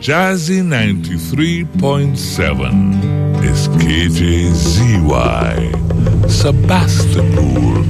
Jazzy 93.7 is KJZY, Sebastopol.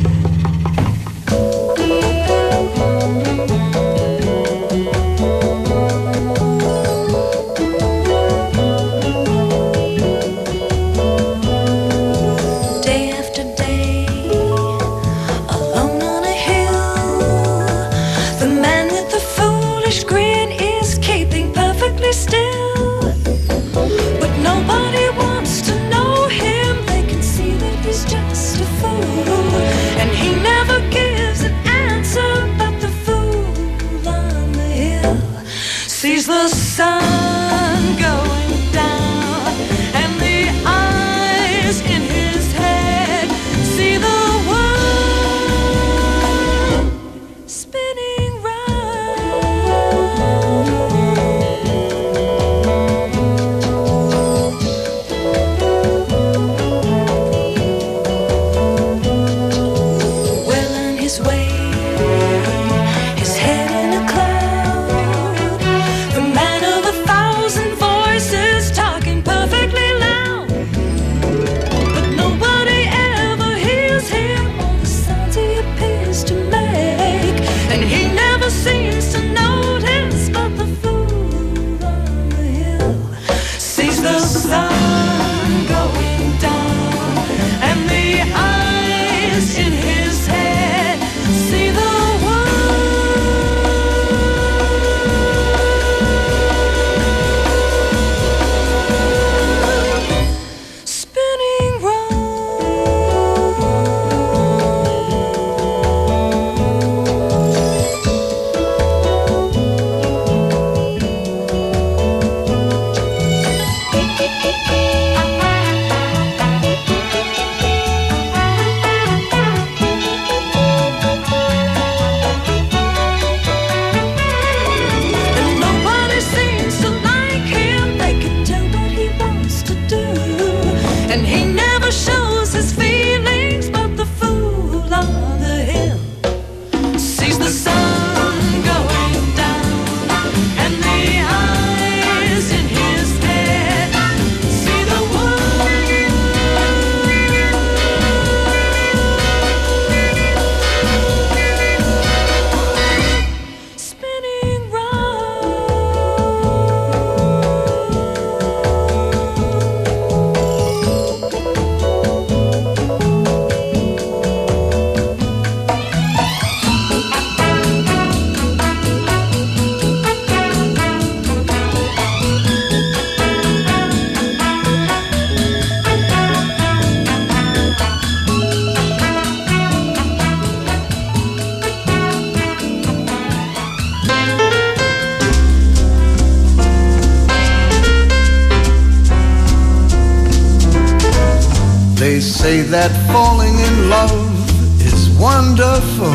They say that falling in love is wonderful.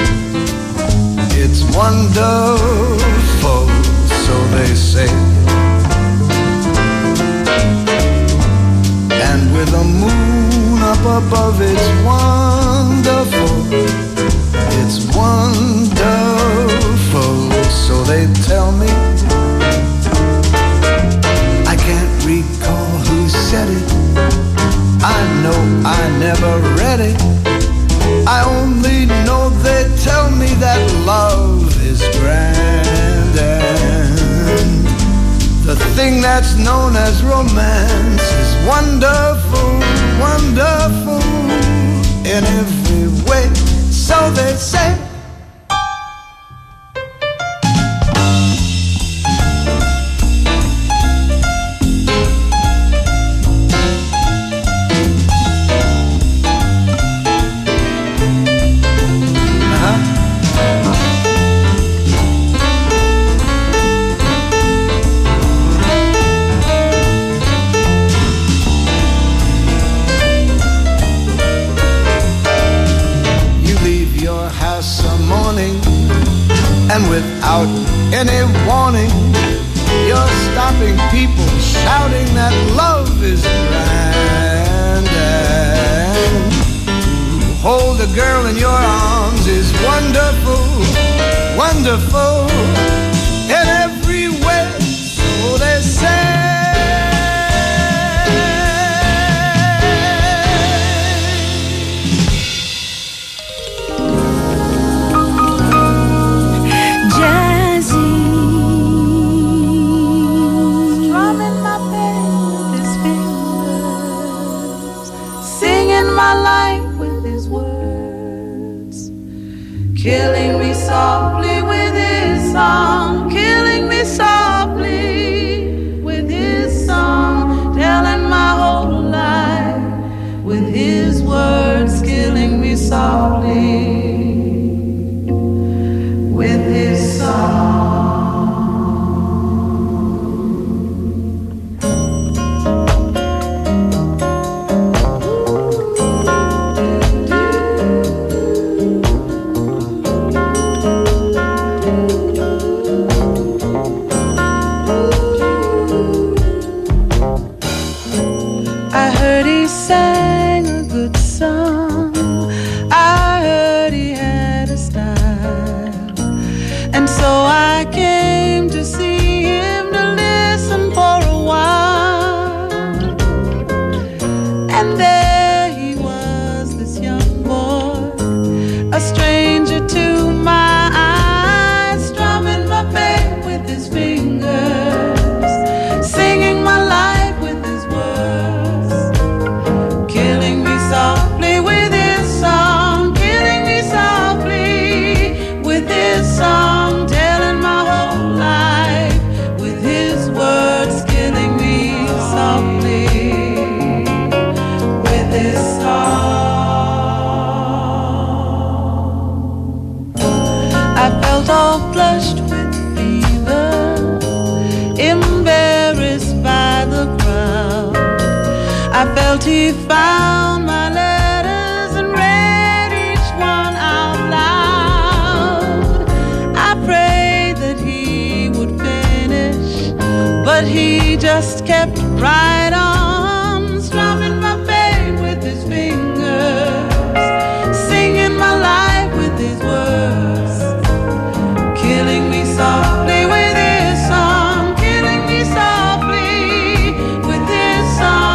It's wonderful, so they say. And with a moon up above, it's wonderful. It's wonderful, so they tell me. I can't recall who said it. I know I never read it. I only know they tell me that love is grand, and the thing that's known as romance is wonderful, wonderful in every way, so they say. And without any warning, you're stopping people shouting that love is grand. And to hold a girl in your arms is wonderful, wonderful in every way, so killing me softly with his song, killing me softly with his song, telling my whole life with his words, killing me softly with his song. He found my letters and read each one out loud. I prayed that he would finish, but he just kept right on, strumming my pain with his fingers, singing my life with his words, killing me softly with his song, killing me softly with his song.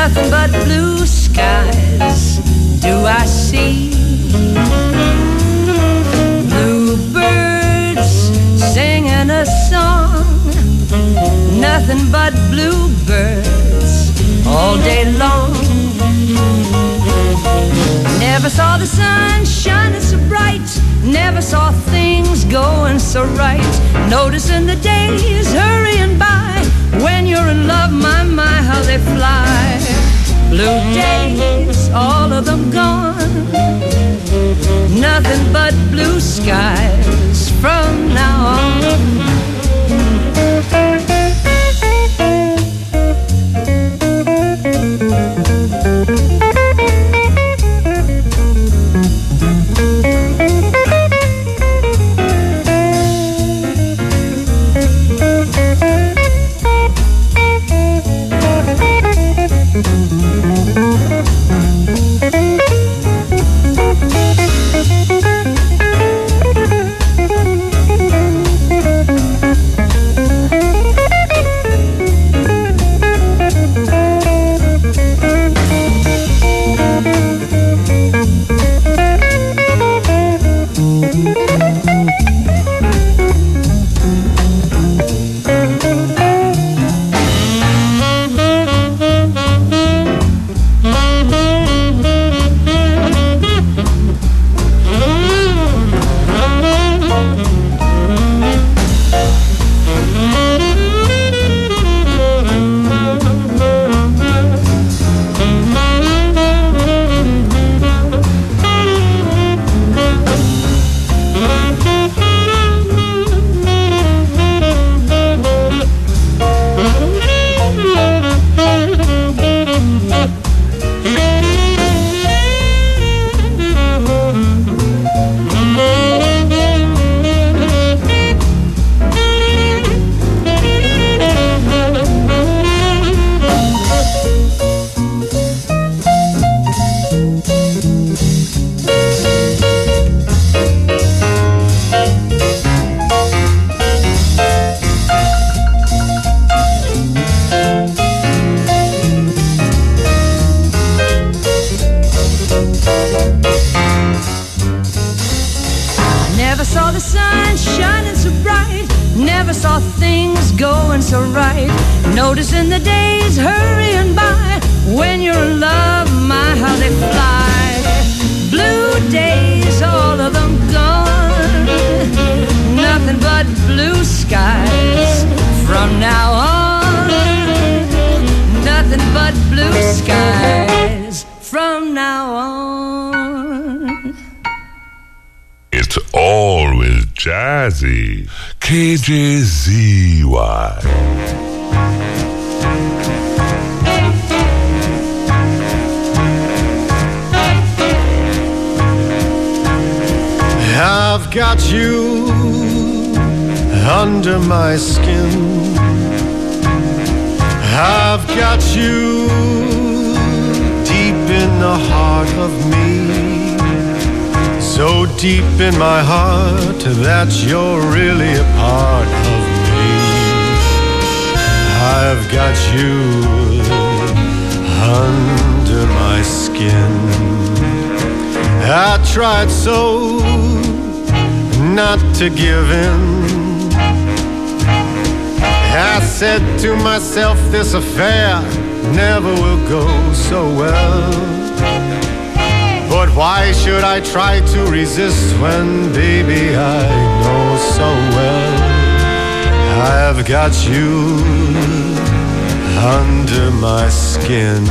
nothing but blue skies do I see. Bluebirds singing a song, nothing but bluebirds all day long. Never saw the sun shining so bright, never saw things going so right. Noticing the days hurrying by, when you're in love, my, how they fly. Blue days, all of them gone, nothing but blue skies from now on. Noticing the days hurrying by, when you're in love, my, how they fly. Blue days, all of them gone, nothing but blue skies from now on. Nothing but blue skies from now on. It's always jazzy. KJZY. I've got you under my skin. I've got you deep in the heart of me, so deep in my heart that you're really a part of me. I've got you under my skin. I tried so not to give in. I said to myself, this affair never will go so well. But why should I try to resist when, baby, I know so well I've got you under my skin.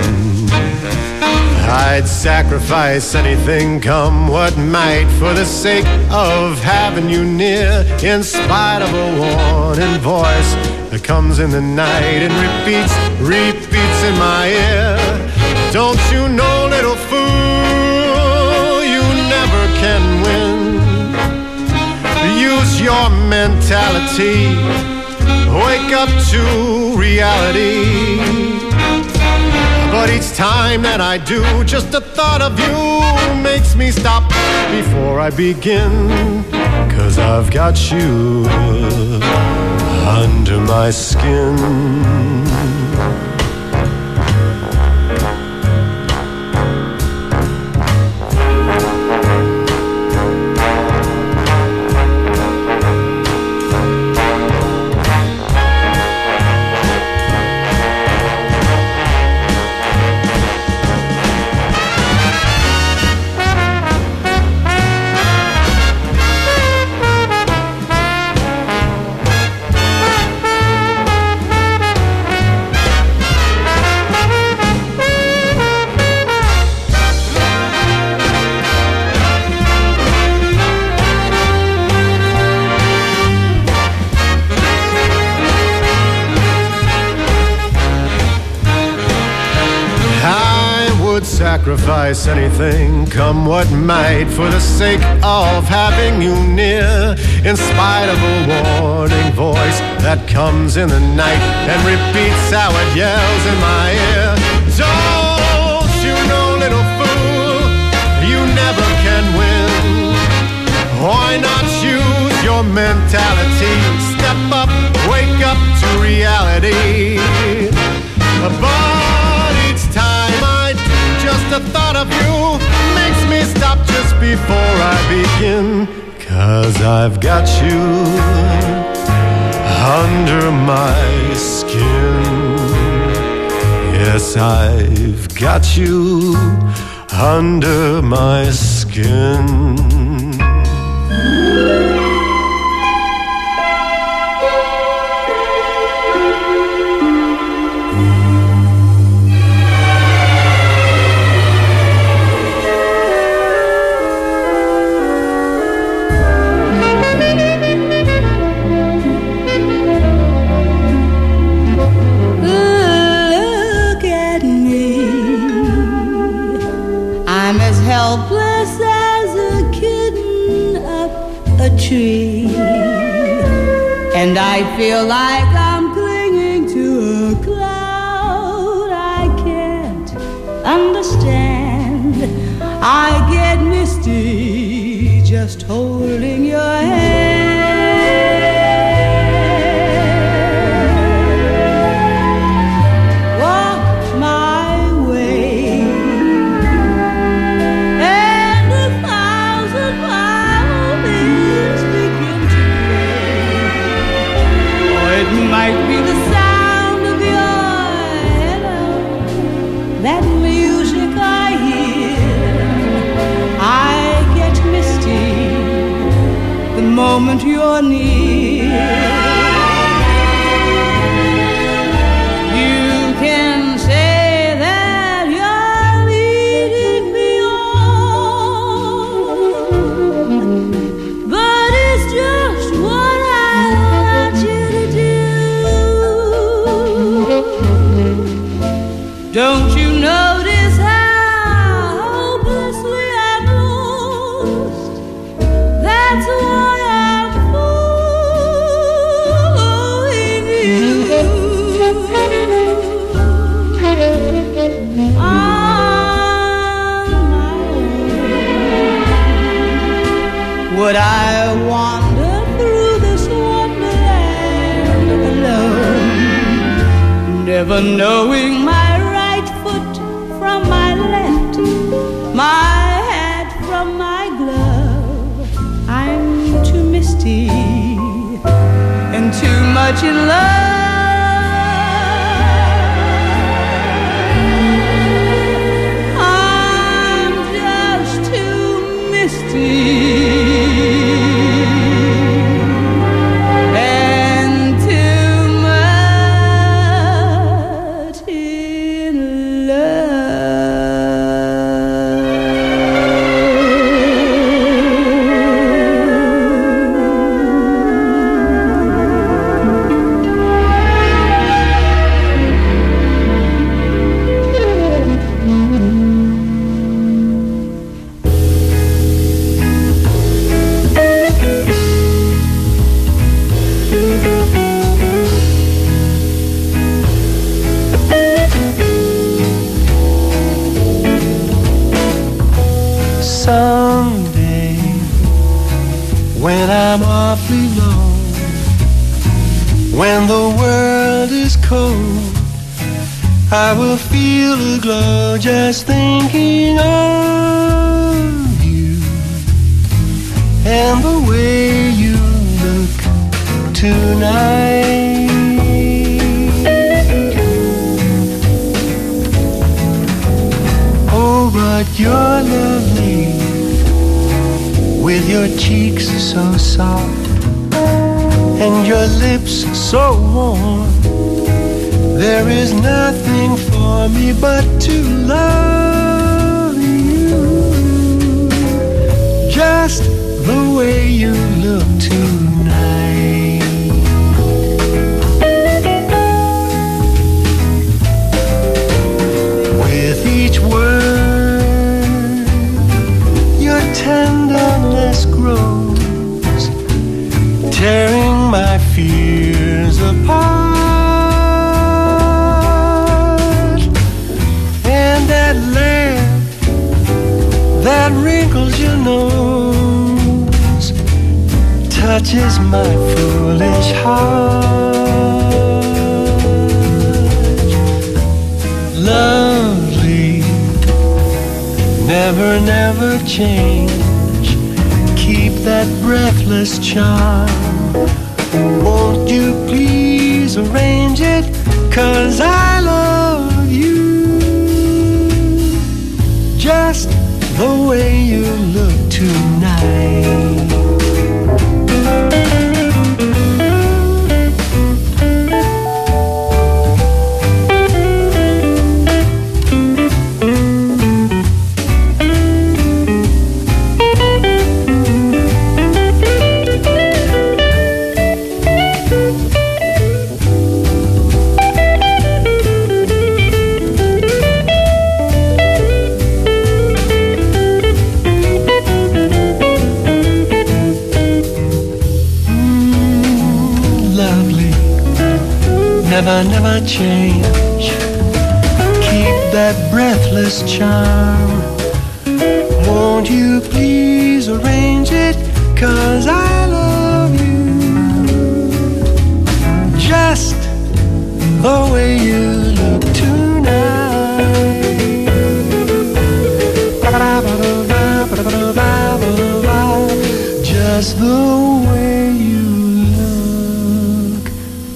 I'd sacrifice anything, come what might, for the sake of having you near, in spite of a warning voice that comes in the night and repeats in my ear. Don't you know, little fool, you never can win. Use your mentality, wake up to reality. But each time that I do, just the thought of you makes me stop before I begin. 'Cause I've got you under my skin. sacrifice anything, come what might, for the sake of having you near, in spite of a warning voice that comes in the night and repeats how it yells in my ear. Don't you know, little fool, you never can win. Why not use your mentality? Step up, wake up to reality. But each time I do, just the thought of you makes me stop just before I begin. 'Cause I've got you under my skin. Yes, I've got you under my skin. Helpless as a kitten up a tree, and I feel like I'm clinging to a cloud I can't understand. I get misty just holding your hand. Might be the sound of your hello, that music I hear. I get misty the moment you're near. You can say that you're leading me on, but it's just what I want you to do. Don't you notice how hopelessly I'm lost? That's why I'm following you. On my own. Would I wander through this wonderland alone, never knowing my right foot from my left, my hat from my glove? I'm too misty and too much in love. I'm just too misty. Someday, when I'm awfully low, when the world is cold, I will feel a glow just thinking of you and the way you look tonight. Oh, but you're lovely, with your cheeks so soft and your lips so warm. There is nothing for me but to love you, just the way you look tonight. With each word that wrinkles your nose, touches my foolish heart. Lovely, never, never change. Keep that breathless charm. Won't you please arrange it? 'Cause I love you just the way you look tonight. Never, never change. Keep that breathless charm. Won't you please arrange it? 'Cause I love you just the way you look tonight. Just the way you look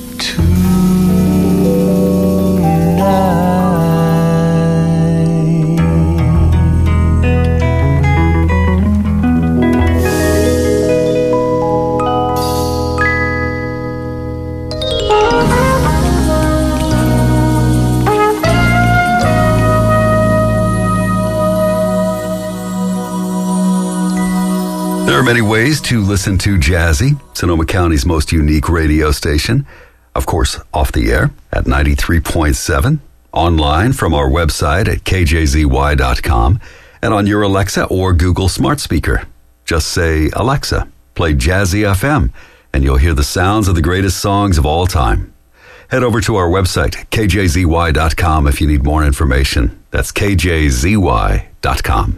There are many ways to listen to Jazzy, Sonoma County's most unique radio station. Of course, off the air at 93.7, online from our website at kjzy.com, and on your Alexa or Google smart speaker. Just say, Alexa, play Jazzy FM, and you'll hear the sounds of the greatest songs of all time. Head over to our website, kjzy.com, if you need more information. That's kjzy.com.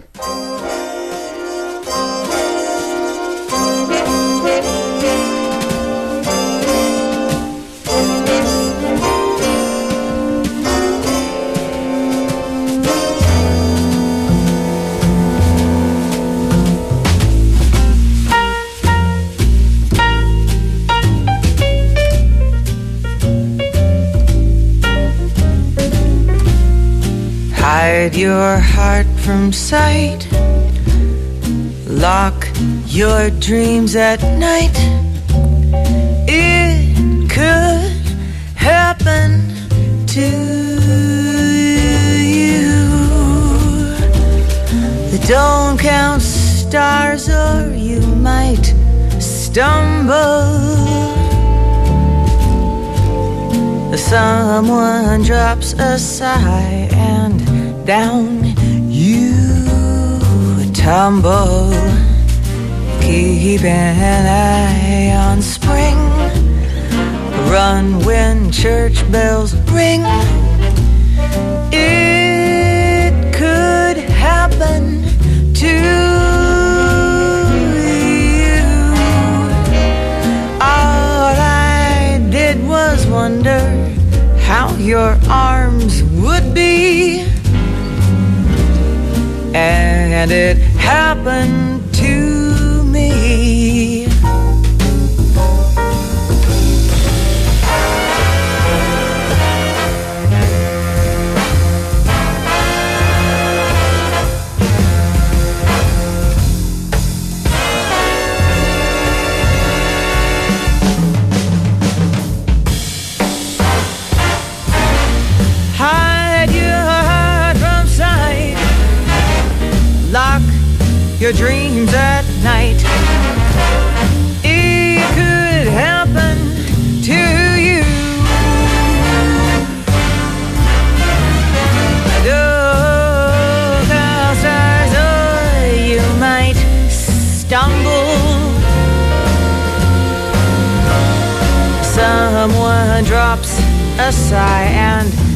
Hide your heart from sight. Lock your dreams at night. It could happen to you. Don't count stars or you might stumble. Someone drops a sigh and down you tumble. Keep an eye on spring. Run when church bells ring. It could happen to you. All I did was wonder how your arms would be, and it happened to me. Your dreams at night. It could happen to you. Look outside, or you might stumble. Someone drops a sigh and